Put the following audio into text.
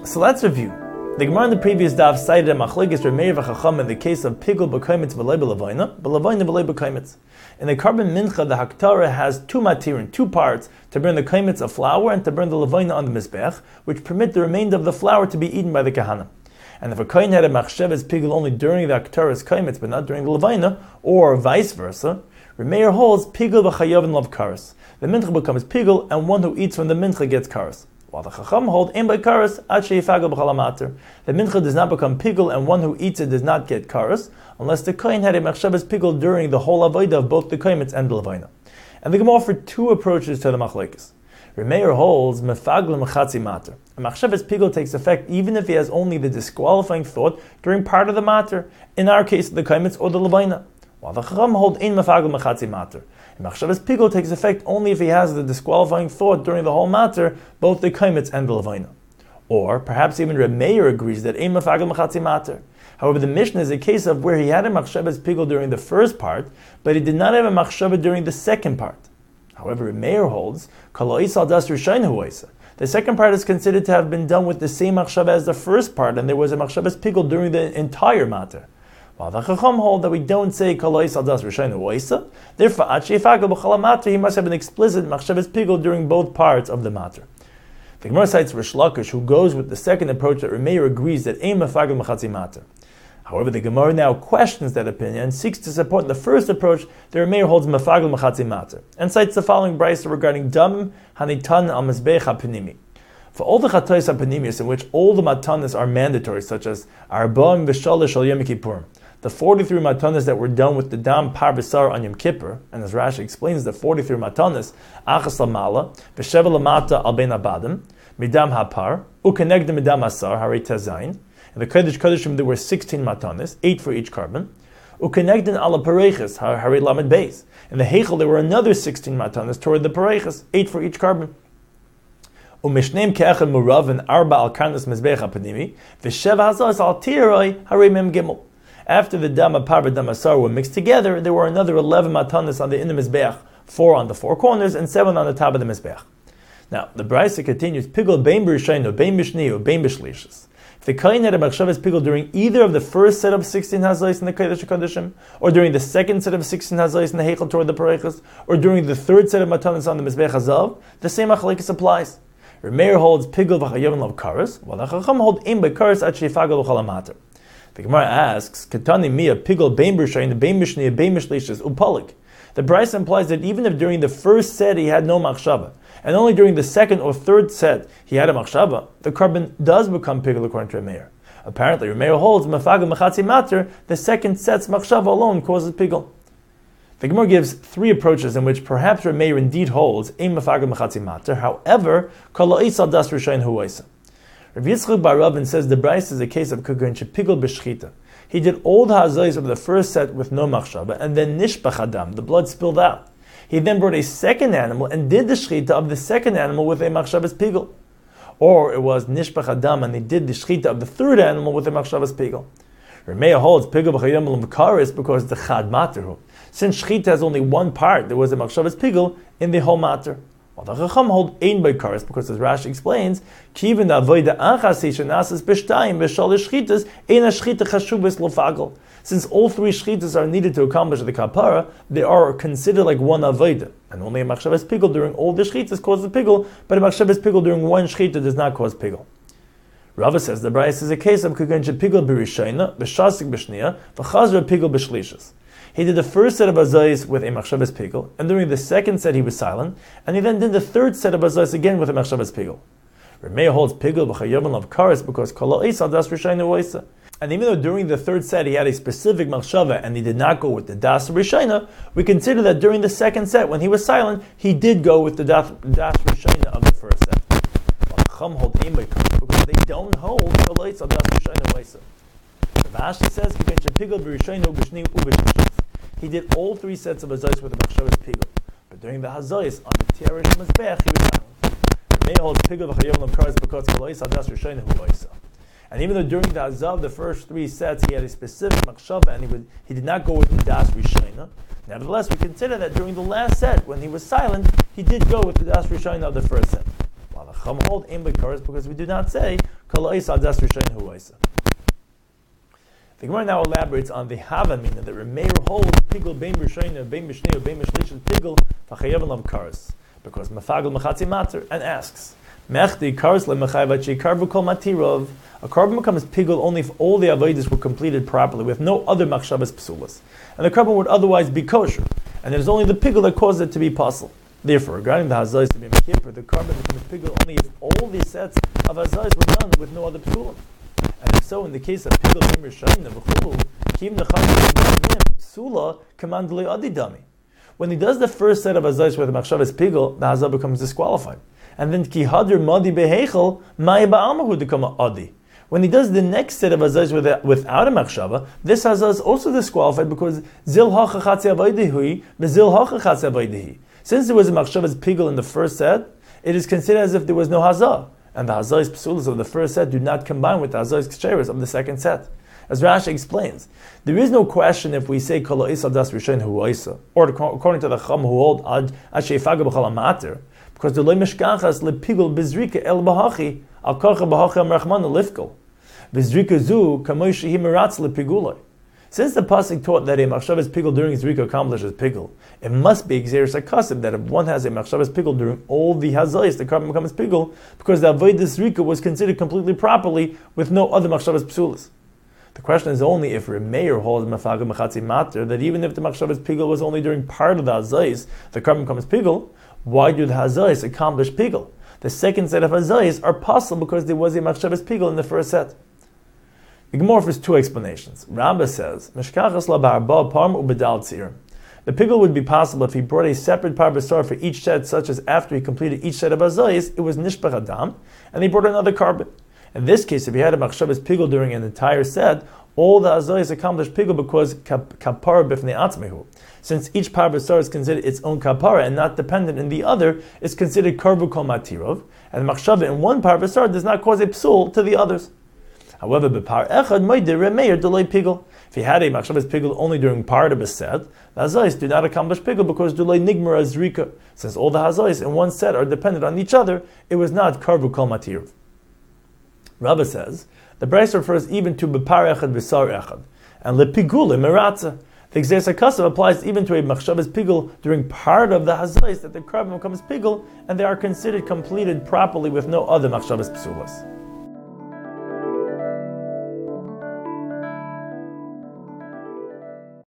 So let's review. The Gemara in the previous daf cited a machlokes Remeir v'Chacham in the case of pigul b'kaimitz v'lei b'levayna, b'levayna v'lei b'kaimitz. In the carbon mincha, the Haktarah has two matirin, two parts, to burn the kaimitz of flour and to burn the levayna on the mizbech, which permit the remainder of the flour to be eaten by the kahana. And if a kohen had a machshavas pigul only during the Haktarah's kaimitz but not during the levayna, or vice versa, Remeir holds pigul v'chayav and lav karas. The mincha becomes pigul, and one who eats from the mincha gets karas. While the Chacham hold ein by karas ad sheyifagal b'chal hamater. The mincha does not become pigul, and one who eats it does not get karas, unless the kohen had a machshavas pigul during the whole avodah of both the kaimitz and the levayna. And the Gemara offered two approaches to the machlokes. Remeir holds mefagel mechatzi mater. A machshavas pigul takes effect even if he has only the disqualifying thought during part of the mater, in our case the kaimitz or the levayna. While the Chacham hold ein mefagel mechatzi mater. A machshavas pigul takes effect only if he has the disqualifying thought during the whole matter, both the kaimitz and the levayna. Or perhaps even Reb Meir agrees that ein mefagel mechatzi mater. However, the Mishnah is a case of where he had a machshavas pigul during the first part, but he did not have a machshava during the second part. However, Reb Meir holds kol ha'isal das rishayna hu ha'isa. The second part is considered to have been done with the same machshava as the first part, and there was a machshavas pigul during the entire matter. While the Chacham hold that we don't say kol ha'isal das rishayna hu ha'isa, therefore ad sheyifagal b'chal hamater, he must have an explicit machshavas pigul during both parts of the matter. The Gemara cites Rish Lakish, who goes with the second approach that Remeir agrees that ein mefagel mechatzi mater. However, the Gemara now questions that opinion and seeks to support the first approach that Remeir holds mefagel mechatzi mater, and cites the following brayso regarding dam hanitan al mizbech hapenimi. For all the chatayos hapenimius in which all the matanas are mandatory, such as arba'im v'shalish al Yom Kippurim, the 43 matanas that were done with the dam par v'sar on Yom Kippur, and as Rashi explains, the 43 matanas, achas lamala, v'sheva lamata al ben abadim, midam hapar, ukenegdim midam asar, harei tazayin. In the Kodesh Kodeshim there were 16 matanas, 8 for each carbon. Ukenegdim ala pareches, harei lamed beis. In the Heichel there were another 16 matanas toward the pareches, 8 for each carbon. Umishneim ke'echad murav and arba al karnas mizbech hapanimi, v'sheva hazas al tiroi harei mem gimel. After the dam apar and dam asar were mixed together, there were another 11 matanas on the inner mizbeach, 4 on the 4 corners and 7 on the top of the mizbeach. Now, the brayso continues, pigul bein b'rishayno, bein b'shniyu, bein b'shlishis. If the kohen had a machshavas pigul during either of the first set of 16 hazayis in the Kodesh HaKodeshim, or during the second set of 16 hazayis in the Heichel toward the Parechas, or during the third set of matanas on the mizbeach hazav, the same machlokes applies. Remeir holds pigul v'chayavim lav karas, while the Chacham hold ein by karas ad sheyifagal b'chal hamater. The Gemara asks, Katani miya pigul bein b'rishayno, bein b'shniyu, bein b'shlishis, upolik. The brayso implies that even if during the first set he had no machshava, and only during the second or third set he had a machshava, the carbon does become pigul according to Remeir. Apparently, Remeir holds mefagel mechatzi mater, the second set's machshava alone causes pigul. The Gemara gives 3 approaches in which perhaps Remeir indeed holds ein mefagel mechatzi mater. However, kol ha'isal das rishayna hu ha'isa. Rav Yitzchak bar Ravin says the brayso is a case of kohen shepigul b'shchita. He did all the hazayis of the first set with no machshava, and then nishbach adam, the blood spilled out. He then brought a second animal and did the shchita of the second animal with a machshavas pigul. Or it was nishbach adam and he did the shchita of the third animal with a machshavas pigul. Remeir holds pigul b'chayim l'mkaris because the chad materhu. Since shchita has only one part, there was a machshavas pigul in the whole matter. While the Chacham hold ein by karas because, as Rashi explains, kivin avoida achas shenasas b'shtayim b'shalish shchitas ein shchita chashubas lofagel. Since all 3 shchitas are needed to accomplish the kapara, they are considered like one avoida, and only a machshavas pigul during all the shchitas causes pigul, but a machshavas pigul during one shchita does not cause pigul. Rava says the brayso is a case of kohen shepigul b'rishayna, b'shasik b'shniya, v'chazra pigul b'shlishas. He did the first set of azayis with a machshavas pigul, and during the second set he was silent, and he then did the third set of azayis again with a machshavas pigul. Remeir holds pigul b'chayavim lav karas because kol ha'isal das rishayna hu ha'isa. And even though during the third set he had a specific machshava and he did not go with the das rishayna, we consider that during the second set when he was silent, he did go with the das rishayna of the first set. While Chacham hold ein by karas because they don't hold kol ha'isal das rishayna hu ha'isa. Rav Ashi says pigul b'rishayna u'b'shniyu u'b'shlishis. He did all 3 sets of hazayis with a machshavas pigul, but during the hazayis on the tiarish mizbech he was silent. Remeir holds pigul v'chayavim lav karas because kol ha'isal das rishayna hu ha'isa. And even though during the hazav, the first 3 sets, he had a specific machshava and he did not go with the das rishayna, nevertheless we consider that during the last set, when he was silent, he did go with the das rishayna of the first set. While the Chacham hold ein by karas because we do not say Kol Oisa Adas Rishon Hu Oisa. The Gemara now elaborates on the Hava Mina that Remeir holds Pigul Bein Rishon, Bein Mishnei, Bein Mishlish Pigul V'chayev Lav Karas, because Mafagel Machatzi Mater, and asks, Mechti Karas LeMachayvachi Karvu Kol Matirov. A carbon becomes pigul only if all the avodas were completed properly, with no other machshavas psulas, and the carbon would otherwise be kosher, and it is only the pigul that caused it to be pasul. Therefore, regarding the hazais to be mekipper, the carbon becomes pigul only if all the sets of hazais were done with no other psulim. And if so, in the case of pigul b'im rishayim v'chulu, kim nechayim psula commandli adidami. When he does the first set of hazais with the machshavas pigul, the hazah becomes disqualified, and then ki hadr madi behechel ma'e ba'amahu dekama adi. When he does the next set of hazais without a machshava, this hazah is also disqualified because zil hachachatzi avaydehi v'zil hachachatzi avaydehi. Since there was a machshava's pigul in the first set, it is considered as if there was no hazah, and the hazais psulas of the first set do not combine with the hazais ksheres of the second set. As Rashi explains, there is no question if we say kol ha'isa das rishon hu ha'isa, or according to the Chacham who hold ad she'ifaga b'chol ha'mater, because the loy mishkachas lepigul bizrika el bahachi al kocha bahachi amrachmanu lifkol. Bizrika zu kamoy shehi meratz lepigulai. Since the pasuk taught that a machshavas pigul during his rika accomplishes pigul, it must be exeris akasim that if one has a machshavas pigul during all the hazayis, the carbon becomes pigul because the avodas rika was considered completely properly with no other machshavas psulas. The question is only if Remeir holds mafaga machatzi mater that even if the machshavas pigul was only during part of the hazayis, the carbon becomes pigul. Why do the hazayis accomplish pigul? The second set of hazayis are possible because there was a machshavas pigul in the first set. The Gemara offers two explanations. Rambah says, Meshkachas la ba'arba parm ubedal tzir. The pigul would be possible if he brought a separate par basar for each set, such as after he completed each set of hazayis, it was nishpach adam, and he brought another carbon. In this case, if he had a machshavas pigul during an entire set, all the hazayis accomplished pigul because kapara b'fnei atzmehu. Since each par basar is considered its own kapara and not dependent in the other, is considered karvu kol matirov, and machshava in one par basar does not cause a psul to the others. However, b'par echad moidir remeir delay pigul. If he had a machshavas pigul only during part of a set, the hazayis do not accomplish pigul because delay nigmar azrika. Since all the hazayis in one set are dependent on each other, it was not karvu kol matirov. Rava says the Brisa refers even to b'par echad v'sar echad and lepigul meratza. The exeris hakasav applies even to a machshavas pigul during part of the hazayis that the carbon becomes pigul and they are considered completed properly with no other machshavas psulas.